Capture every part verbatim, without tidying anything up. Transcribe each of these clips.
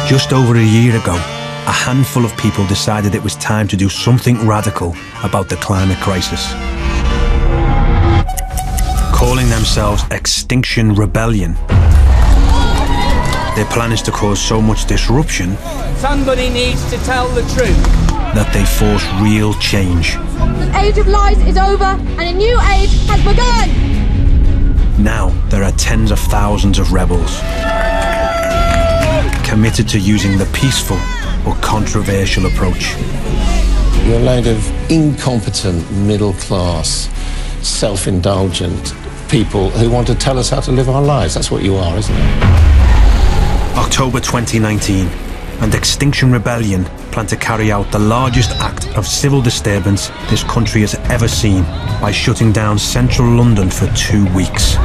Just over a year ago, a handful of people decided it was time to do something radical about the climate crisis. Calling themselves Extinction Rebellion, their plan is to cause so much disruption somebody needs to tell the truth that they force real change. The age of lies is over and a new age has begun! Now there are tens of thousands of rebels committed to using the peaceful but controversial approach. You're a load of incompetent, middle-class, self-indulgent people who want to tell us how to live our lives. That's what you are, isn't it? October twenty nineteen, and Extinction Rebellion plan to carry out the largest act of civil disturbance this country has ever seen by shutting down central London for two weeks.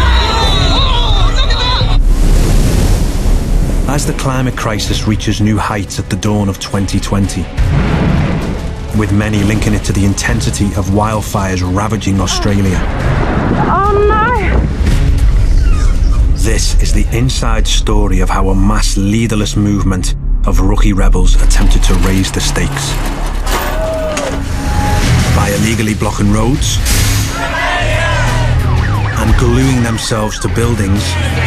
As the climate crisis reaches new heights at the dawn of twenty twenty, with many linking it to the intensity of wildfires ravaging Australia. Oh no! This is the inside story of how a mass leaderless movement of rookie rebels attempted to raise the stakes. By illegally blocking roads and gluing themselves to buildings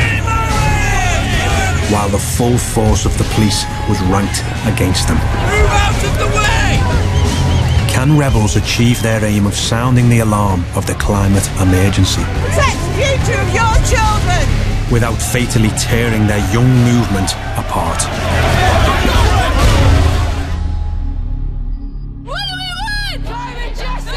while the full force of the police was ranked against them. Move out of the way! Can rebels achieve their aim of sounding the alarm of the climate emergency Protect the future of your children! without fatally tearing their young movement apart?